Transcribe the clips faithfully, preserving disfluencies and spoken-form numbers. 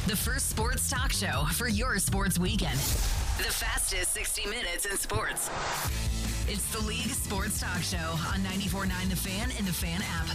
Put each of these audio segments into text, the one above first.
the first sports talk show for your sports weekend. The fastest sixty minutes in sports. It's the League Sports Talk Show on ninety-four point nine The Fan and The Fan app.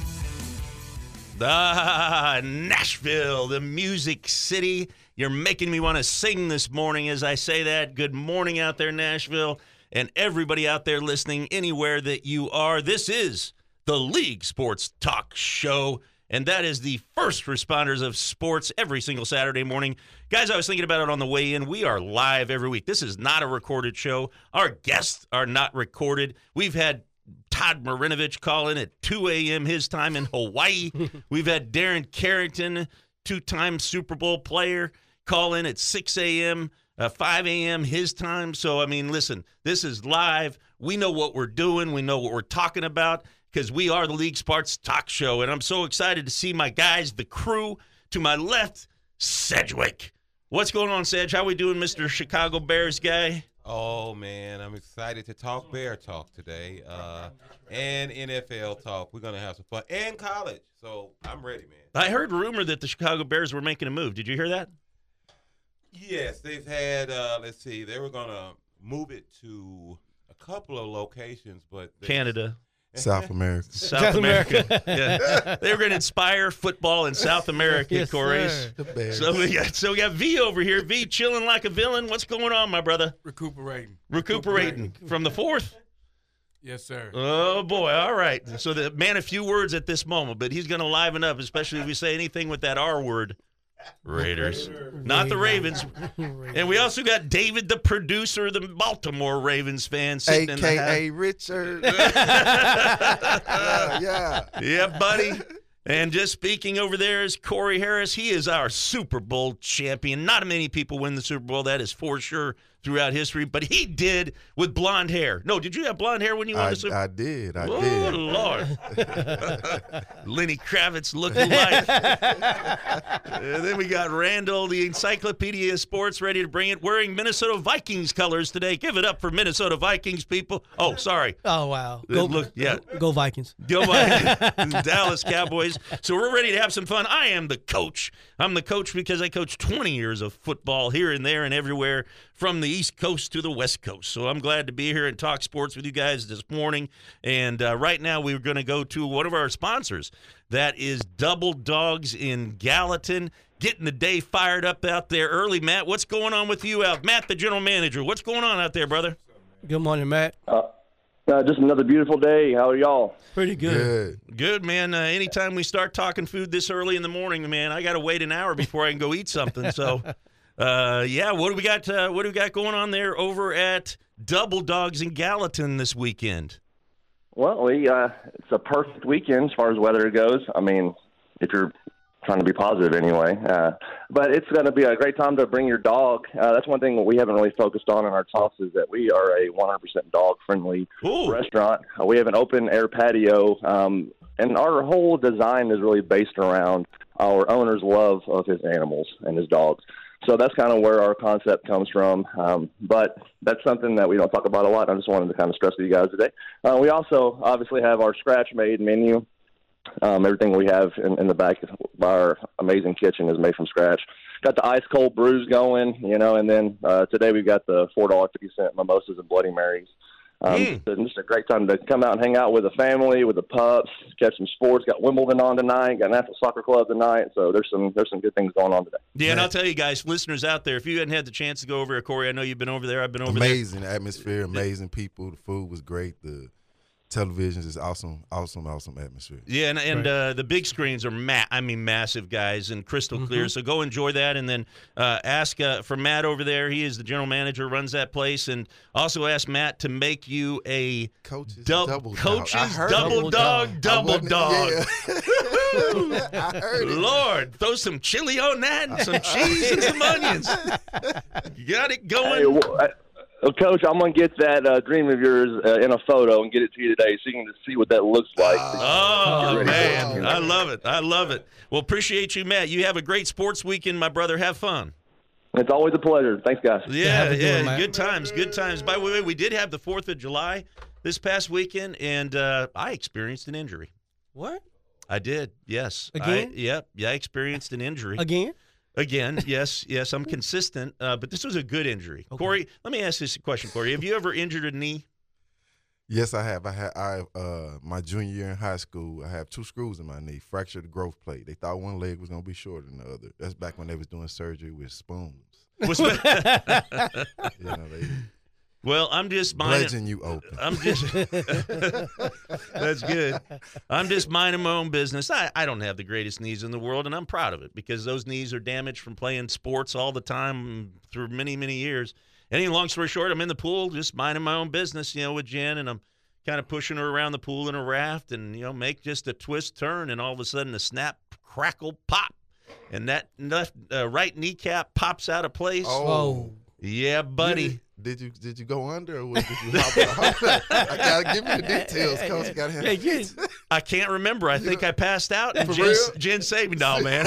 Ah, Nashville, the music city. You're making me want to sing this morning as I say that. Good morning out there, Nashville, and everybody out there listening anywhere that you are. This is the League Sports Talk Show, and that is the first responders of sports every single Saturday morning. Guys, I was thinking about it on the way in. We are live every week. This is not a recorded show. Our guests are not recorded. We've had Todd Marinovich call in at two a.m. his time in Hawaii. We've had Darren Carrington, two-time Super Bowl player, call in at six a.m., uh, five a.m. his time. So, I mean, listen, this is live. We know what we're doing. We know what we're talking about because we are the League Sports Talk Show. And I'm so excited to see my guys, the crew. To my left, Sedgwick. What's going on, Sedge? How we doing, Mister Chicago Bears guy? Oh, man, I'm excited to talk Bear talk today uh, and N F L talk. We're going to have some fun. And college. So I'm ready, man. I heard rumor that the Chicago Bears were making a move. Did you hear that? Yes, they've had, uh, let's see, they were going to move it to a couple of locations. but they, Canada. South America. South, South America. America. Yeah. They were going to inspire football in South America, Yes, Corey. sir. The Bears. So we got so we got V over here. V chilling like a villain. What's going on, my brother? Recuperating. Recuperating from the fourth. Yes, sir. Oh boy! All right. So the man, a few words at this moment, but he's going to liven up, especially if we say anything with that R word. Raiders, not the Ravens. And we also got David, the producer, the Baltimore Ravens fan, sitting in the A K house. A Richard. yeah, yeah. Yeah, buddy. And just speaking over there is Corey Harris. He is our Super Bowl champion. Not many people win the Super Bowl. That is for sure throughout history. But he did with blonde hair. No, did you have blonde hair when you won I, the Super Bowl? I did. I Oh, did. Lord. Lenny Kravitz looking like. And then we got Randall, the Encyclopedia of Sports, ready to bring it, wearing Minnesota Vikings colors today. Give it up for Minnesota Vikings, people. Oh, sorry. Oh, wow. Go, Look, yeah. Go Vikings. Go Vikings. Dallas Cowboys. So we're ready to have some fun. I am the coach. I'm the coach because I coached twenty years of football here and there and everywhere from the East Coast to the West Coast. So I'm glad to be here and talk sports with you guys this morning. And uh, right now we're going to go to one of our sponsors. That is Double Dogs in Gallatin. Getting the day fired up out there early. Matt, what's going on with you out? Matt, the general manager. What's going on out there, brother? Good morning, Matt. Uh, uh, just another beautiful day. How are y'all? Pretty good. Good. Good, man. Uh, anytime we start talking food this early in the morning, man, I got to wait an hour before I can go eat something. So, uh, yeah, what do we got? Uh, what do we got going on there over at Double Dogs in Gallatin this weekend? Well, we uh, it's a perfect weekend as far as weather goes. I mean, if you're trying to be positive anyway. Uh, but it's going to be a great time to bring your dog. Uh, that's one thing that we haven't really focused on in our talks is that we are a one hundred percent dog-friendly Ooh. restaurant. Uh, we have an open-air patio, um, and our whole design is really based around our owner's love of his animals and his dogs. So that's kind of where our concept comes from. Um, but that's something that we don't talk about a lot. I just wanted to kind of stress to you guys today. Uh, we also obviously have our scratch-made menu. Um, everything we have in, in the back of our amazing kitchen is made from scratch. Got the ice-cold brews going, you know, and then uh, today we've got the four dollars and fifty cents mimosas and Bloody Marys. Um, Mm. so just a great time to come out and hang out with the family, with the pups, catch some sports. Got Wimbledon on tonight. Got National Soccer Club tonight. So there's some there's some good things going on today. Yeah, and I'll tell you guys, listeners out there, if you hadn't had the chance to go over there, Corey, I know you've been over there. I've been over Amazing atmosphere, amazing people. The food was great. The television is awesome, awesome, awesome atmosphere. there. Yeah, and, and uh, the big screens are, ma- I mean, massive, guys, and crystal clear. So go enjoy that, and then uh, ask uh, for Matt over there. He is the general manager, runs that place, and also ask Matt to make you a Coaches dou- double dog. coaches I heard double it. dog, I double wasn't- dog. Yeah. I heard it. Lord, throw some chili on that and some cheese and some onions. You got it going. Hey, well, I- well, Coach, I'm going to get that uh, dream of yours uh, in a photo and get it to you today so you can just see what that looks like. Oh, Get ready for man. it. I love it. I love it. Well, appreciate you, Matt. You have a great sports weekend, my brother. Have fun. It's always a pleasure. Thanks, guys. Yeah, have a good yeah. one, Matt. Good times, good times. By the way, we did have the fourth of July this past weekend, and uh, I experienced an injury. What? I did, yes. Again? I, yep, yeah, I experienced an injury. Again? Again, yes, yes, I'm consistent, uh, but this was a good injury. Okay. Corey, let me ask this question, Corey. Have you ever injured a knee? Yes, I have. I had I uh my junior year in high school. I have two screws in my knee, fractured the growth plate. They thought one leg was gonna be shorter than the other. That's back when they was doing surgery with spoons. Was- You know, they well, I'm just minding. bludgeon you open. I'm just. That's good. I'm just minding my own business. I, I don't have the greatest knees in the world, and I'm proud of it because those knees are damaged from playing sports all the time through many, many years. Any long story short, I'm in the pool just minding my own business, you know, with Jen, and I'm kind of pushing her around the pool in a raft and, you know, make just a twist turn, and all of a sudden a snap, crackle, pop, and that left uh, right kneecap pops out of place. Oh. Yeah, buddy. Did you did you go under or did you hop out? I gotta give you the details, coach. You gotta have Hey, get it. I can't remember. I think I passed out. And For Jen, real? Jen saved me. No, man.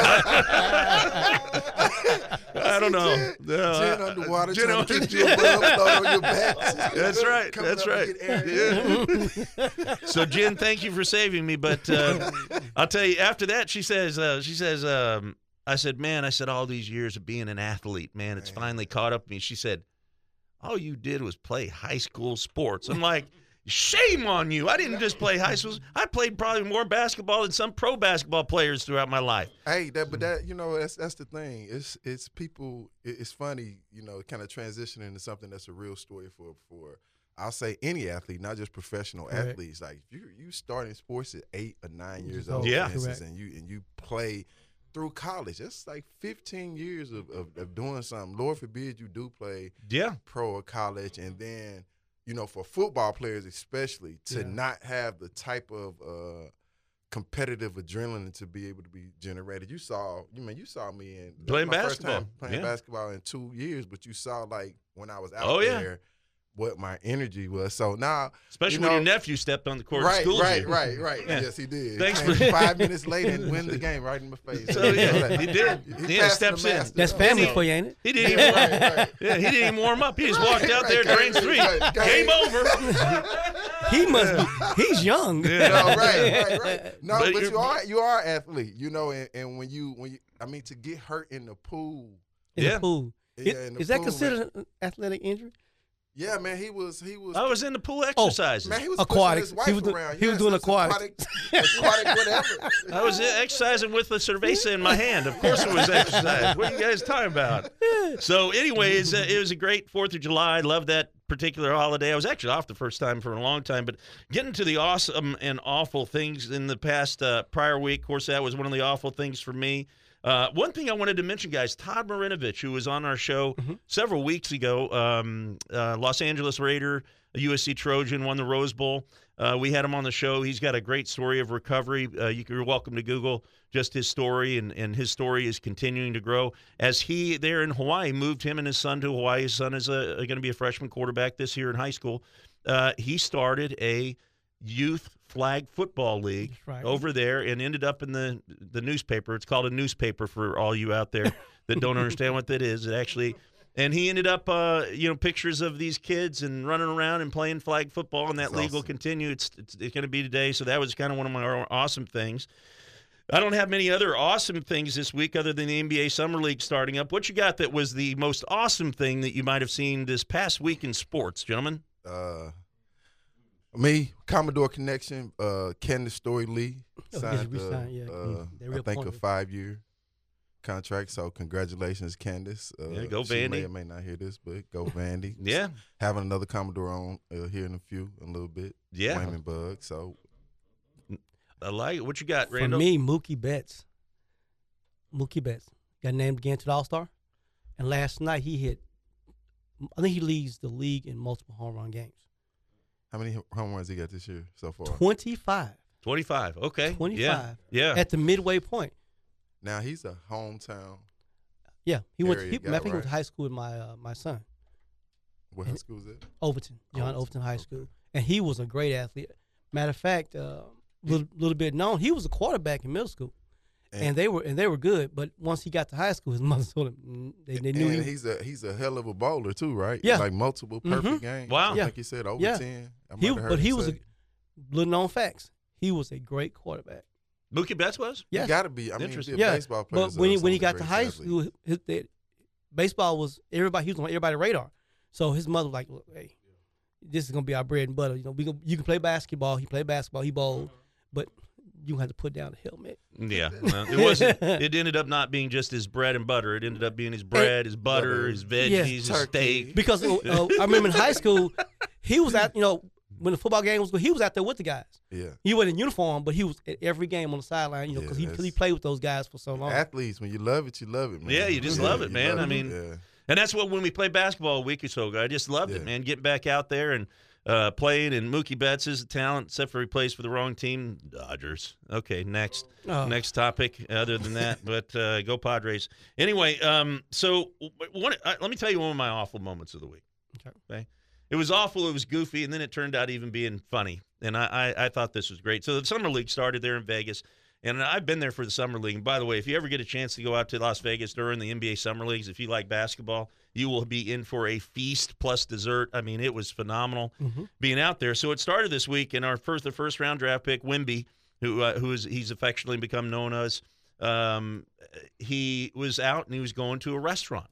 I don't know. Jen, No, Jen I- underwater Jen trying on- to get you a blood flow on your back. That's right. Coming That's up to right. get air. Yeah. So, Jen, thank you for saving me. But uh, I'll tell you, after that, she says, uh, she says, um, I said, man, I said, all these years of being an athlete, man, it's Man. finally caught up to me. She said, all you did was play high school sports. I'm like, shame on you. I didn't just play high school. I played probably more basketball than some pro basketball players throughout my life. Hey, that but that you know that's that's the thing. It's it's people. it- It's funny, you know, kind of transitioning to something that's a real story for for. I'll say any athlete, not just professional Correct. athletes. Like if you you starting sports at eight or nine years Years old, old. Yeah. for instance, Correct. and you and you play through college. That's like fifteen years of, of, of doing something. Lord forbid you do play Yeah. pro or college, and then you know for football players especially to Yeah. not have the type of uh, competitive adrenaline to be able to be generated. You saw, you mean you saw me in that was Playing my first basketball. time playing Yeah. basketball in two years, but you saw like when I was out Oh, yeah. there what my energy was. So now, Especially you when know, your nephew stepped on the court right, and schooled right, you. right, right. Yeah. Yes, he did. Thanks Came for- five minutes late and win the game right in my face. So, yeah, he did. He Yeah, passed steps the in. master. That's family So- for you, ain't it? He didn't even Right, right. Yeah, he didn't even warm up. He just walked out Right, there, right, drained right, three. right. Game over. He must be. He's young. Yeah. No, right, right, right. No, But but, you're- you are you are an athlete, you know, and, and when you when you I mean to get hurt in the pool. In Yeah. the pool. Yeah, It- in the is that pool, man. considered an athletic injury? Yeah, man, he was he was I was in the pool exercises. man, he was Aquatics. pushing his wife He was do- around. he was Yes, doing that's aquatics. aquatic, aquatic whatever. I was exercising with the cerveza in my hand. Of course it was exercise. What are you guys talking about? So anyways, uh, it was a great fourth of July. I love that particular holiday. I was actually off the first time for a long time, but getting to the awesome and awful things in the past uh, prior week, of course, that was one of the awful things for me. Uh, one thing I wanted to mention, guys, Todd Marinovich, who was on our show Mm-hmm. several weeks ago, um, uh, Los Angeles Raider, a U S C Trojan, won the Rose Bowl. Uh, we had him on the show. He's got a great story of recovery. Uh, you can, you're welcome to Google just his story, and, and his story is continuing to grow. As he, there in Hawaii, moved him and his son to Hawaii. His son is going to be a freshman quarterback this year in high school. Uh, he started a youth flag football league That's right. over there and ended up in the the newspaper. It's called a newspaper for all you out there that don't understand what that is. It actually, and he ended up, uh, you know, pictures of these kids and running around and playing flag football, and that That's league will awesome. continue. It's it's, it's going to be today, so that was kind of one of my awesome things. I don't have many other awesome things this week other than the N B A Summer League starting up. What you got that was the most awesome thing that you might have seen this past week in sports, gentlemen? Uh, me, Commodore Connection, uh, Candace Story Lee Oh, yes, signed, we uh, signed, yeah. uh, They I real think a pointed. five-year contract. So congratulations, Candace. Uh, Yeah, go she may Vandy. or may not hear this, but go Vandy. Yeah, Having another Commodore on uh, here in a few, a little bit. yeah, Wayman Bug. So I like it. What you got, For Randall? me, Mookie Betts. Mookie Betts got named again to the All-Star. And last night he hit, I think he leads the league in multiple home run games. how many home runs he got this year so far? twenty-five twenty-five. Okay. twenty-five. Yeah. Yeah. At the midway point. Now he's a hometown. Yeah. He went, Area he, guy, matter of fact, he went right? to high school with my uh, my son. What high school is it? Overton, John Overton, Overton High okay. School. And he was a great athlete. Matter of fact, a uh, little, little bit known, he was a quarterback in middle school. And, And- they were and they were good, but once he got to high school, his mother told him mm, they, they knew and he he's a he's a hell of a bowler too, right? Yeah. like multiple perfect games. Wow. I Yeah. think he said over Yeah. ten. I he might have heard but he him was a say. little known facts. He was a great quarterback. Mookie Betts was? Yes. You got to be. I mean, Interesting. be a Yeah, baseball player. but when he when he got to high school. school, his, his, baseball was everybody. He was on everybody's radar. So his mother was like, "Look, hey, this is gonna be our bread and butter. You know, we can, you can play basketball. He played basketball. He bowled, but you have to put down the helmet." Yeah, well, it wasn't. It ended up not being just his bread and butter. It ended up being his bread, his butter, his veggies, Yeah. his Turkey. steak. Because uh, uh, I remember in high school, he was at you know when the football game was going, he was out there with the guys. Yeah. He wasn't in uniform, but he was at every game on the sideline. You know, Yeah, because he cause he that's- played with those guys for so long. Athletes, when you love it, you love it, man. Yeah, you just love it, you man. love I it. mean, yeah. And that's what when we played basketball a week or so ago, I just loved it, Yeah. man. Getting back out there and uh, playing. And Mookie Betts is a talent, except for he plays for the wrong team, Dodgers. Okay, next, Oh. next topic. Other than that, but uh, go Padres. Anyway, um, so one, uh, let me tell you one of my awful moments of the week. Okay. Okay, it was awful. It was goofy, and then it turned out even being funny. And I, I, I thought this was great. So the summer league started there in Vegas. And I've been there for the summer league. And by the way, if you ever get a chance to go out to Las Vegas during the N B A summer leagues, if you like basketball, you will be in for a feast plus dessert. I mean, it was phenomenal Mm-hmm. being out there. So it started this week, and our first, the first round draft pick, Wemby, who uh, who is he's affectionately become known as, um, he was out and he was going to a restaurant,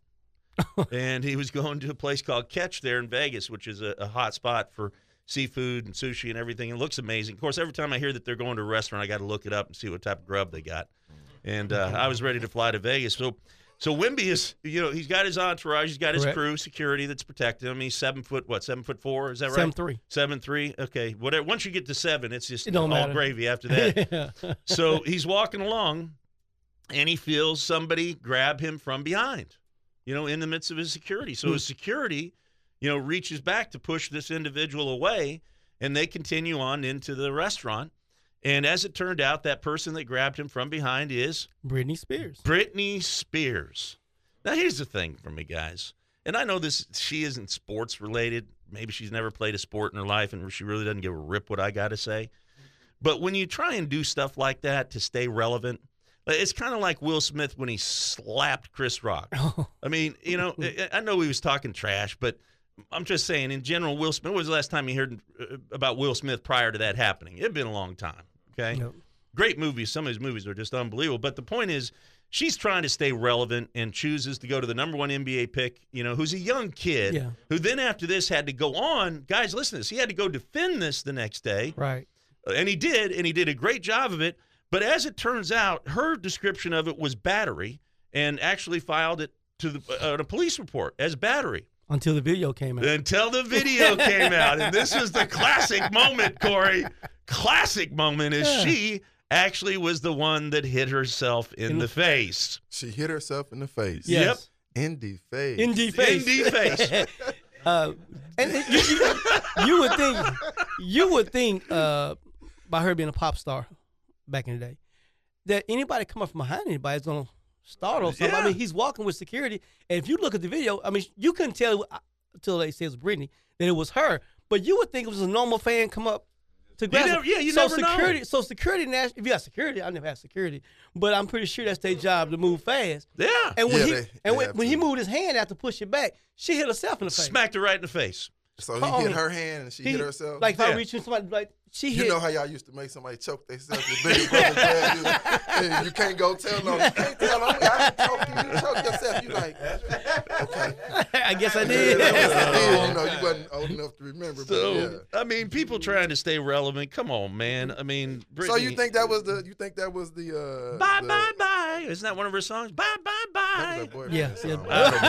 and he was going to a place called Catch there in Vegas, which is a, a hot spot for seafood and sushi and everything. It looks amazing. Of course, every time I hear that they're going to a restaurant, I got to look it up and see what type of grub they got. And uh, I was ready to fly to Vegas. So, so Wemby is, you know, he's got his entourage, he's got his Correct. crew, security that's protecting him. He's seven foot, what, seven foot four? Is that right? Seven three. Seven three. Okay, whatever. Once you get to seven, it's just It don't all matter. gravy after that. Yeah. So he's walking along, and he feels somebody grab him from behind, you know, in the midst of his security. So his security, you know, reaches back to push this individual away, and they continue on into the restaurant. And as it turned out, that person that grabbed him from behind is Britney Spears. Britney Spears. Now, here's the thing for me, guys. And I know this, she isn't sports related. Maybe she's never played a sport in her life, and she really doesn't give a rip what I got to say. But when you try and do stuff like that to stay relevant, it's kind of like Will Smith when he slapped Chris Rock. I mean, you know, I- I know he was talking trash, but I'm just saying, in general, Will Smith, when was the last time you heard uh, about Will Smith prior to that happening? It had been a long time, okay? Yep. Great movies. Some of his movies are just unbelievable. But the point is, she's trying to stay relevant and chooses to go to the number one N B A pick, you know, who's a young kid, Yeah. who then after this had to go on. Guys, listen to this. He had to go defend this the next day. Right. And he did, and he did a great job of it. But as it turns out, her description of it was battery, and actually filed it to the, uh, a police report as battery. Until the video came out. Until the video came out. And this is the classic moment, Corey. Classic moment is Yeah. she actually was the one that hit herself in, In the the- face. She hit herself in the face. Yes. In the face. In the face. In the face. uh, and it- you, you, you would think, you would think, uh, by her being a pop star back in the day, that anybody come up from behind anybody is gonna startle something. Yeah. I mean, he's walking with security, and if you look at the video, I mean, you couldn't tell uh, until they said it was Britney that it was her, but you would think it was a normal fan come up to grab. never- her. yeah, you so never know. security, So security, nas- if you got security, I never had security, but I'm pretty sure that's their job to move fast. Yeah. And when Yeah, he they- and they when, have when he to. moved his hand out to push it back, she hit herself in the face. Smacked her right in the face. So he Oh, hit he- her hand and she He- hit herself. Like if Yeah. I reach in somebody, like she you hit. know how y'all used to make somebody choke themselves with big brother grab you, and you can't go tell no, you can't tell them I didn't choke you, you choke yourself. You like, okay. I guess I Yeah, did. that was the deal. You know, you wasn't old enough to remember. But So, yeah. I mean, people trying to stay relevant. Come on, man. I mean, Britney, So you think that was the? You think that was the? Uh, Bye, the, bye, bye. Isn't that one of her songs? Bye, bye, That bye. was her boyfriend. Yeah, song.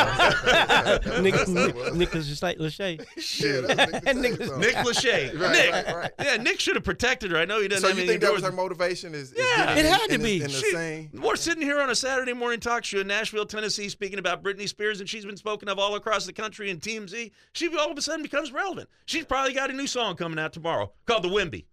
yeah. Nick, That's what it Nick, was. Nicholas just like Lachey. Yeah, that was Nick Nick- Lachey song. Nick Lachey. Right, Nick. right, right. Yeah, Nick should have protected her. I know he doesn't So have you anything think to that do was with her motivation? Is, is Yeah. getting It had in, to in be. The, in the She- same. We're sitting here on a Saturday morning talk show in Nashville, Tennessee, speaking about Britney Spears, and she's been spoken of all across the country in T M Z. She all of a sudden becomes relevant. She's probably got a new song coming out tomorrow called The Wemby.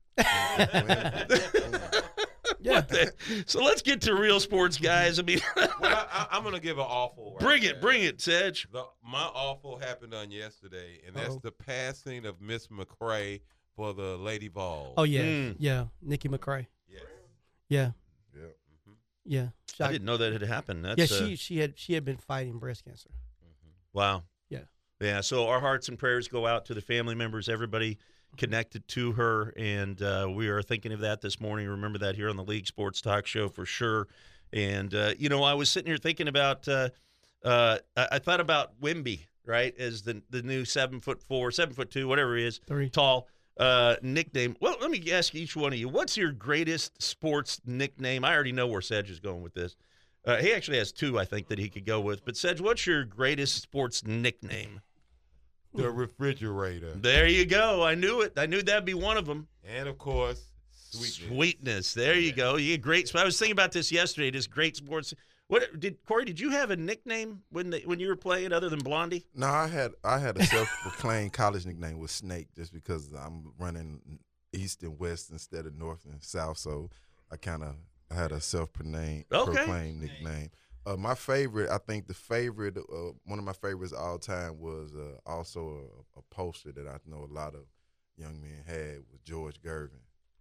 Yeah. So let's get to real sports, guys. I mean, Well, I, I, I'm gonna give an awful. Right bring it, there. bring it, Sedge. The, my awful happened on yesterday, and that's Uh-oh. the passing of Miss McCray for the Lady Vols. Oh yeah, Mm. yeah. Nikki McCrae. Yes. Yeah, Yeah. yeah. I Shock- didn't know that had happened. That's, yeah, uh, she she had she had been fighting breast cancer. wow. Yeah. Yeah, so our hearts and prayers go out to the family members, everybody, connected to her, and uh, we are thinking of that this morning. Remember that here on the League Sports Talk Show for sure. And, uh, you know, I was sitting here thinking about uh, uh, I, I thought about Wemby, right, as the the new seven foot four, seven foot two, whatever he is, Three. tall uh, nickname. Well, let me ask each one of you, what's your greatest sports nickname? I already know where Sedge is going with this. Uh, he actually has two, I think, that he could go with. But, Sedge, what's your greatest sports nickname? The refrigerator. There you go. I knew it. I knew that'd be one of them. And, of course, sweetness. Sweetness. There you go. You get great. I was thinking about this yesterday. This great sports. What did Corey? Did you have a nickname when they, when you were playing other than Blondie? No, I had I had a self-proclaimed college nickname was Snake, just because I'm running east and west instead of north and south. So I kind of had a self-proclaimed Okay. proclaimed nickname. Uh, my favorite, I think the favorite, uh, one of my favorites all time was uh, also a, a poster that I know a lot of young men had was George Gervin.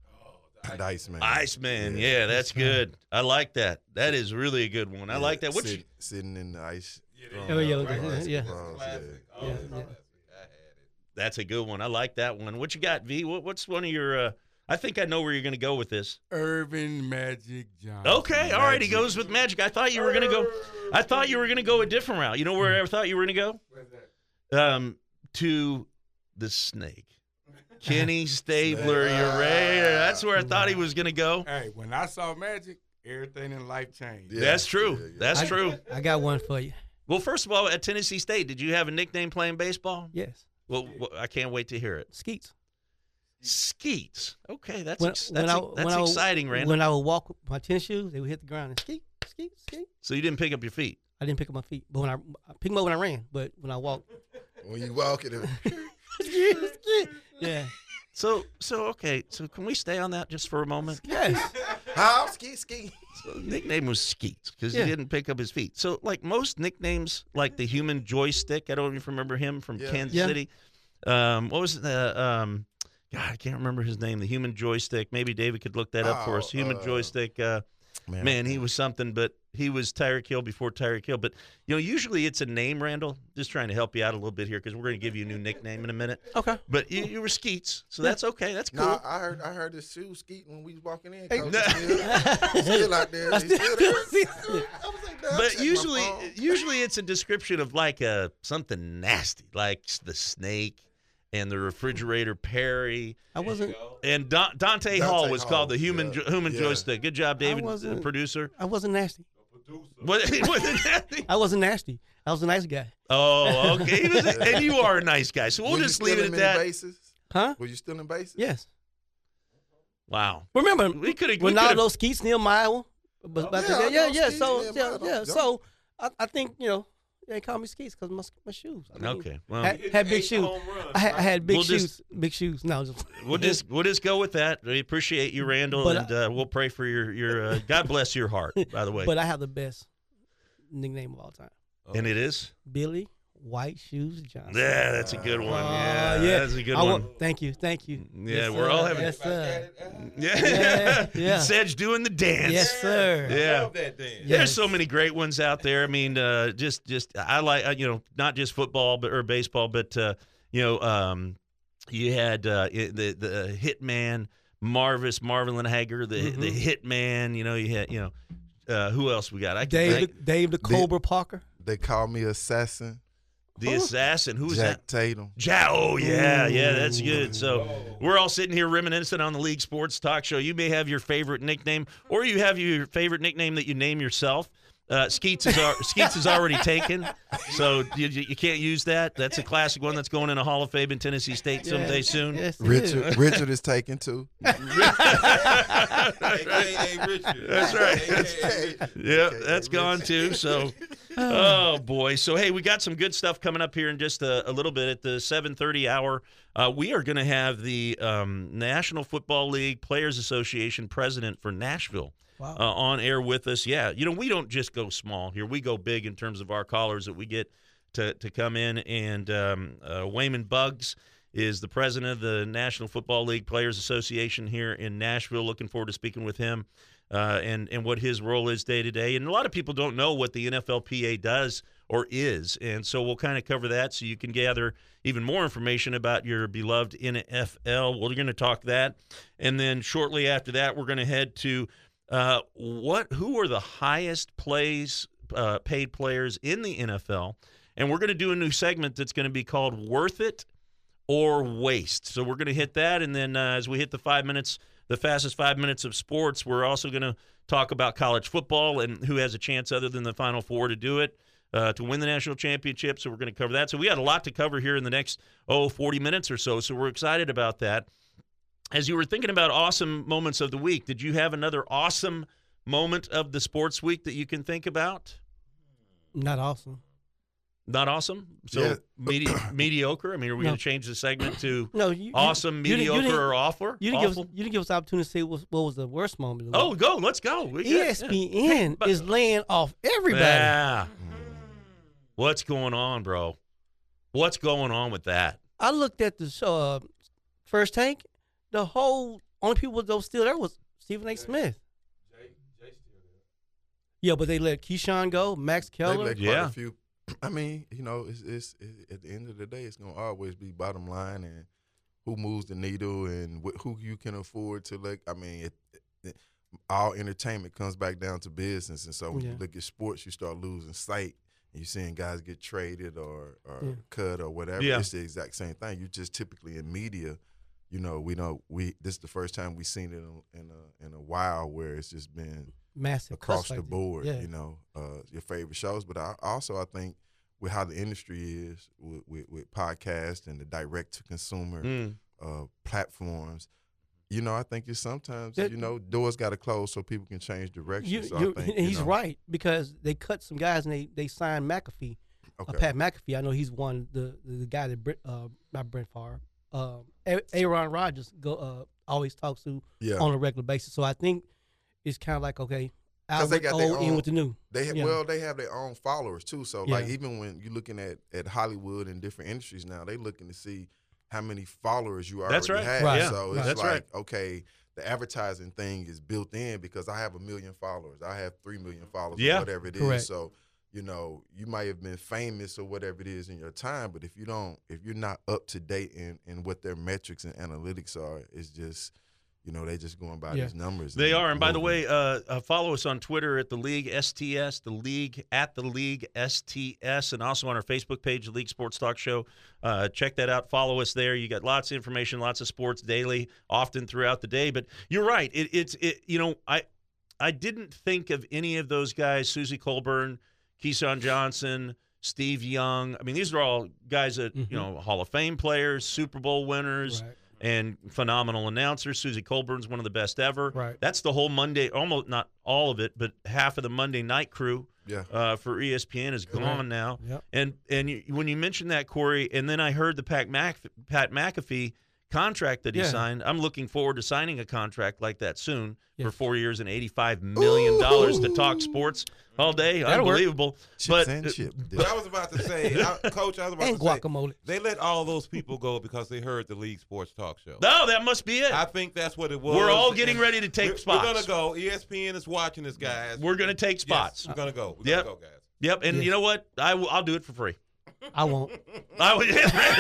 The Iceman. Iceman. Yeah, that's good. I like that. That is really a good one. I Yeah, like that. What's sit- sitting in the ice. Oh, yeah, uh, yeah, ice yeah. balls, Classic. Oh, Yeah, that's yeah. classic. I had it. That's a good one. I like that one. What you got, V? What, what's one of your? Uh, I think I know where you're going to go with this. Irvin Magic Johnson. Okay, all right. He Magic. goes with Magic. I thought you were going to go. I thought you were going to go a different route. You know where I thought you were going to go? Where's that? Um, to the Snake. Kenny Stabler, you're right. That's where I thought he was going to go. Hey, when I saw Magic, everything in life changed. Yeah. That's true. yeah, yeah. That's I, true. I got one for you. Well, first of all, at Tennessee State, did you have a nickname playing baseball? Yes. Well, well I can't wait to hear it. Skeets. Skeets. Okay, that's When, ex- when that's, I, ex- that's when I, exciting, Randall. When I would walk with my tennis shoes, they would hit the ground and skeet, skeet, skeet. So you didn't pick up your feet. I didn't pick up my feet, but when I, I picked them up when I ran. But when I walked, When you walk it, skeet, skeet. Yeah. So, so okay. So can we stay on that just for a moment? Yes. how ski ski. So nickname was Skeets because Yeah. he didn't pick up his feet. So, like most nicknames, like the Human Joystick, I don't even remember him from Yeah. Kansas Yeah. City. Um, what was the um, God? I can't remember his name. The Human Joystick. Maybe David could look that up for Oh, us. Human uh, Joystick. Uh, man, he was something. But he was Tyreek Hill before Tyreek Hill. But you know, usually it's a name, Randall. Just trying to help you out a little bit here because we're going to give you a new nickname in a minute. Okay. But you, you were Skeets, so that's okay. That's cool. No, I heard I heard his shoes skeeting when we was walking in. Hey. Coach. Still, still out there. I He's still- still there. I was like, "Nah, I'm But checking my usually, phone." usually it's a description of like a something nasty, like the snake and the refrigerator Perry. I wasn't. And Don, Dante, Hall was Hall, called the human yeah, jo- human yeah. joystick. Good job, David, wasn't- the producer. I wasn't nasty. What, wasn't nasty? I wasn't nasty. I was a nice guy. Oh, okay. He was a- and you are a nice guy, so we'll Were you just leave it stealing at many that. Bases? Huh? Were you stealing bases? Yes. Wow. Remember, We could have. Ronaldo Skeets near Iowa. But, but yeah, I yeah, yeah, know yeah. Skeets, So, yeah, yeah, but I yeah. don't- So, I, I think you know they call me Skeets because my my shoes. I mean, Okay. Well, had, had big shoes. I had, I had big We'll shoes. just- big shoes. No, just we'll just we'll just go with that. We appreciate you, Randall, But, and uh, we'll pray for your your. Uh, God bless your heart. By the way, But I have the best nickname of all time, and it is. Billy White Shoes Johnson. Yeah, that's a good one. Uh, Yeah, yeah. that's a good I one. wa- thank you, thank you. Yeah, Yes, we're sir. all having- Yes, sir. Yeah, Yeah, yeah. Sedge doing the dance. Yes, sir. Yeah. Love that dance. Yeah. There's so many great ones out there. I mean, uh, just, just I like, uh, you know, not just football but or baseball, but uh, you know, um, you had uh, it- the the Hitman, Marvis, Marvin Hager, the Mhm. the Hitman. You know, you had, you know, uh, who else we got? I can Dave, think. the, Dave the Cobra Parker. They call me Assassin. The assassin. Who was Jack that? Tatum. Ja- oh yeah, yeah, that's good. So we're all sitting here reminiscing on the League Sports Talk Show. You may have your favorite nickname, or you have your favorite nickname that you name yourself. Uh, Skeets is al- Skeets is already taken, so you, you you can't use that. That's a classic one that's going in a Hall of Fame in Tennessee State someday Yeah. soon. Yes, it is. Richard Richard is taken too. A K A Richard. That's right. A K A Richard. Yeah, that's gone too. So, oh boy. So hey, we got some good stuff coming up here in just a, a little bit at the seven thirty hour. Uh, we are going to have the um, National Football League Players Association president for Nashville Wow. uh, on air with us. Yeah, you know, we don't just go small here; we go big in terms of our callers that we get to to come in. And um, uh, Wayman Buggs is the president of the National Football League Players Association here in Nashville. Looking forward to speaking with him uh, and and what his role is day to day. And a lot of people don't know what the N F L P A does or is. And so we'll kind of cover that so you can gather even more information about your beloved N F L. We're going to talk that. And then shortly after that, we're going to head to uh, what? who are the highest plays, uh, paid players in the N F L. And we're going to do a new segment that's going to be called Worth It or Waste. So we're going to hit that. And then uh, as we hit the five minutes, the fastest five minutes of sports, we're also going to talk about college football and who has a chance other than the Final Four to do it, uh, to win the national championship. So we're going to cover that. So we got a lot to cover here in the next, oh, forty minutes or so. So we're excited about that. As you were thinking about awesome moments of the week, did you have another awesome moment of the sports week that you can think about? Not awesome. Not awesome? So Yeah. medi- mediocre? I mean, are we No. going to change the segment to No, you, awesome, you, you didn't- you mediocre, didn't- or awful? You didn't, give us, Awful? you didn't give us the opportunity to say what was, what was the worst moment. Of the Oh, week. go. Let's go. We E got- S P N But- is laying off everybody. Yeah. What's going on, bro? What's going on with that? I looked at the show, uh, First Take. The whole only people that was still there was Stephen A. Smith. Yeah, but they let Keyshawn go, Max They Keller. let quite Yeah. a few. I mean, you know, it's, it's it, at the end of the day, it's gonna always be bottom line and who moves the needle and wh- who you can afford to look. I mean, it, it, all entertainment comes back down to business, and so when Yeah. you look at sports, you start losing sight. And you're seeing guys get traded or, or Yeah. cut or whatever. Yeah. It's the exact same thing. You just typically in media, you know, we know we this is the first time we've seen it in, in a in a while where it's just been Massive across cuts the like that. board, Yeah. you know, uh, your favorite shows. But I, also, I think with how the industry is with, with, with podcasts and the direct to consumer Mm. uh, platforms, you know, I think it's sometimes, That- you know, doors got to close so people can change direction. You, so you, I think, and you he's know, right because they cut some guys and they, they signed McAfee, uh, Okay. Pat McAfee. I know he's one the the guy that Brent, uh, not Brent Favre, um, A- Aaron Rodgers go uh, always talks to Yeah. on a regular basis. So I think it's kind of like okay, out 'Cause they with the got their old, in own- with the new. They ha- Yeah. well, they have their own followers too. So like Yeah. even when you're looking at, at Hollywood and different industries now, they looking to see how many followers you already That's right. have. Right. So Right. it's That's like right. okay, the advertising thing is built in because I have a million followers. I have three million followers Yeah. or whatever it is. Correct. So you know you might have been famous or whatever it is in your time, but if you don't, if you're not up to date in, in what their metrics and analytics are, it's just you know they just going by Yeah. these numbers. They are. And by the moving. way, uh, uh, follow us on Twitter at the League S T S, the League at the League S T S, and also on our Facebook page, the League Sports Talk Show. Uh, check that out. Follow us there. You got lots of information, lots of sports daily, often throughout the day. But you're right. It, it's it. You know, I I didn't think of any of those guys: Susie Colburn, Keyshawn Johnson, Steve Young. I mean, these are all guys that Mhm. you know, Hall of Fame players, Super Bowl winners. Right. And phenomenal announcers. Susie Colburn's one of the best ever. Right. That's the whole Monday, almost not all of it, but half of the Monday night crew yeah. uh, for E S P N is gone Right. now. Yep. And and you, when you mentioned that, Corey, and then I heard the Pat, Mc, Pat McAfee contract that he Yeah. signed. I'm looking forward to signing a contract like that soon Yeah. for four years and eighty-five million dollars to talk sports all day. That'll work. Unbelievable. Chips But and uh, chip. But I was about to say, I, Coach, I was about And to say, guacamole. they let all those people go because they heard the League Sports Talk Show. no, that must be it. I think that's what it was. We're all getting And ready to take we're, spots. We're gonna go. E S P N is watching this, guys. We're going to take Yes, spots. we're gonna go. We're Yep. gonna go, guys. Yep. And Yes. you know what? I will, I'll do it for free. I won't. I would,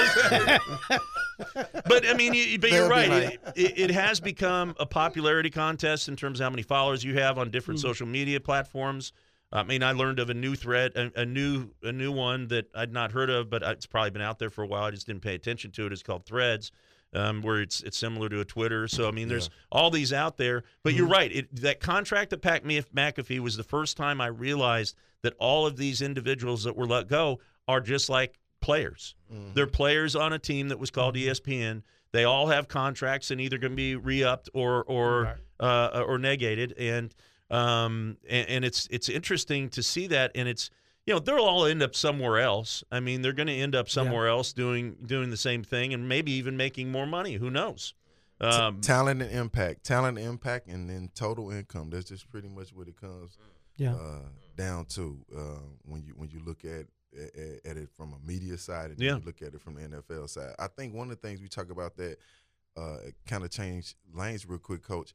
but I mean, you, but you're They'll be right. like- It, it, it has become a popularity contest in terms of how many followers you have on different Mm. social media platforms. I mean, I learned of a new thread, a, a new a new one that I'd not heard of, but it's probably been out there for a while. I just didn't pay attention to it. It's called Threads, um, where it's it's similar to a Twitter. So I mean, there's all these out there. But you're right. It, that contract that Pat McAfee was the first time I realized that all of these individuals that were let go are just like players. Mhm. They're players on a team that was called E S P N. They all have contracts and either going to be re-upped or or Right. uh, or negated. And um and, and it's it's interesting to see that. And it's you know they'll all end up somewhere else. I mean they're going to end up somewhere else doing doing the same thing and maybe even making more money. Who knows? Um, talent and impact, talent and impact, and then total income. That's just pretty much what it comes Yeah. uh, down to uh, when you when you look at, at at it from a media side and Yeah. then you look at it from the N F L side. I think one of the things we talk about that uh, kind of changed lanes real quick, Coach.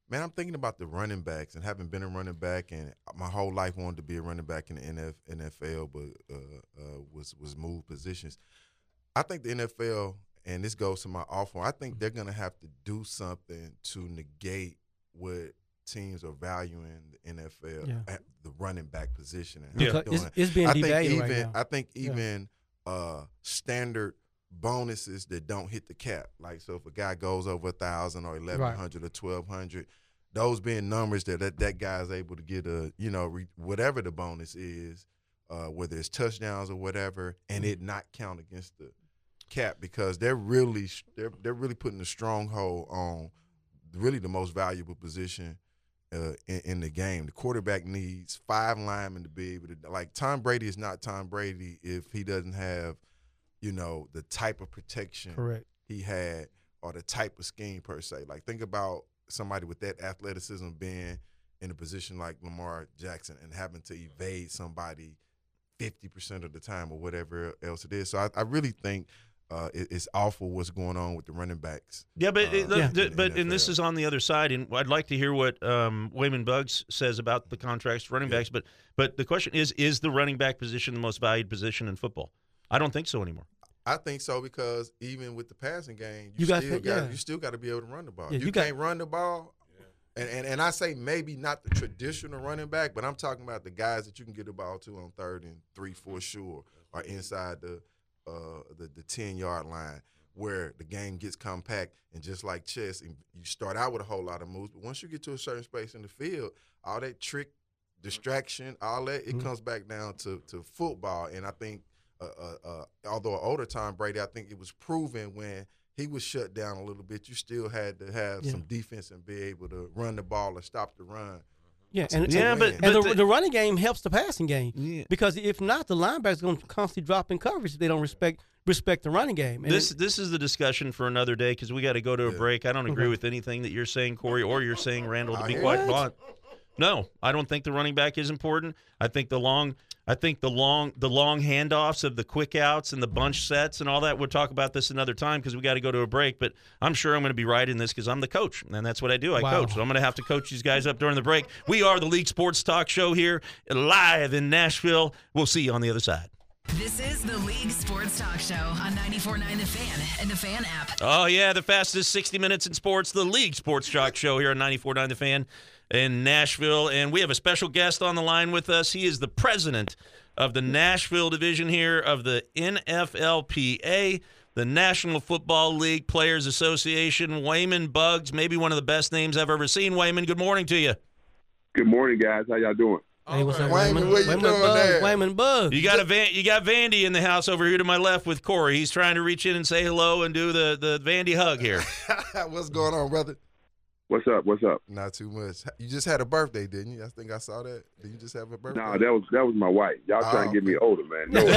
man, I'm thinking about the running backs and having been a running back, and my whole life wanted to be a running back in the N F L, but uh, uh, was was moved positions. I think the N F L, and this goes to my offer, I think they're going to have to do something to negate what teams are valuing the N F L, Yeah. at the running back position. And Yeah. how they're It's, doing. it's being I think devalued even right now. I think even uh, standard bonuses that don't hit the cap. Like, so if a guy goes over a thousand or eleven hundred or twelve hundred, those being numbers that, that that guy's able to get a, you know, re, whatever the bonus is, uh, whether it's touchdowns or whatever, and it not count against the cap, because they're really they're they're really putting a stronghold on really the most valuable position uh, in, in the game. The quarterback needs five linemen to be able to, like, Tom Brady is not Tom Brady if he doesn't have, you know, the type of protection Correct. he had or the type of scheme per se. Like, think about somebody with that athleticism being in a position like Lamar Jackson and having to evade somebody fifty percent of the time or whatever else it is. So I, I really think uh, it, it's awful what's going on with the running backs. Yeah, but uh, it, look, Yeah. th- in the but N F L. and this is on the other side, and I'd like to hear what um, Wayman Buggs says about the contracts for running Yeah. backs. But but the question is: is the running back position the most valued position in football? I don't think so anymore. I think so, because even with the passing game, you, You got still to- got yeah. you still got to be able to run the ball. Yeah, you you got- can't run the ball, and, and and I say maybe not the traditional running back, but I'm talking about the guys that you can get the ball to on third and three, four, sure, or inside the uh, the the ten yard line, where the game gets compact, and just like chess, and you start out with a whole lot of moves, but once you get to a certain space in the field, all that trick, distraction, all that, it Mhm. comes back down to to football, and I think. Uh, uh, uh, although an older Tom Brady, I think it was proven when he was shut down a little bit, you still had to have Yeah. some defense and be able to run the ball or stop the run. Yeah, and, Yeah, and, but- and but the, the- the running game helps the passing game. Yeah. Because if not, the linebackers going to constantly drop in coverage if they don't respect respect the running game. And This it- this is the discussion for another day because we got to go to a Yeah. break. I don't agree Okay. with anything that you're saying, Corey, or you're saying, Randall. To I be hear quite you. blunt, no, I don't think the running back is important. I think the long, I think the long, the long handoffs of the quick outs and the bunch sets and all that. We'll talk about this another time because we got to go to a break. But I'm sure I'm going to be right in this because I'm the coach, and that's what I do. I Wow. coach, so I'm going to have to coach these guys up during the break. We are the League Sports Talk Show here live in Nashville. We'll see you on the other side. This is the League Sports Talk Show on ninety-four point nine The Fan and the Fan app. Oh, yeah, the fastest sixty minutes in sports, the League Sports Talk Show here on ninety-four point nine The Fan in Nashville. And we have a special guest on the line with us. He is the president of the Nashville division here of the N F L P A, the National Football League Players Association. Wayman Buggs, maybe one of the best names I've ever seen. Wayman, good morning to you. Good morning, guys. How y'all doing? Hey, what's up, Wayman, Wayman? what you Wayman doing Buggs, there? Wayman Buggs. You got a Van, you got Vandy in the house over here to my left with Corey. He's trying to reach in and say hello and do the, the Vandy hug here. What's going on, brother? What's up? What's up? Not too much. You just had a birthday, didn't you? I think I saw that. Did you just have a birthday? No, that was that was my wife. Y'all trying Oh, to get me okay. older, man. No,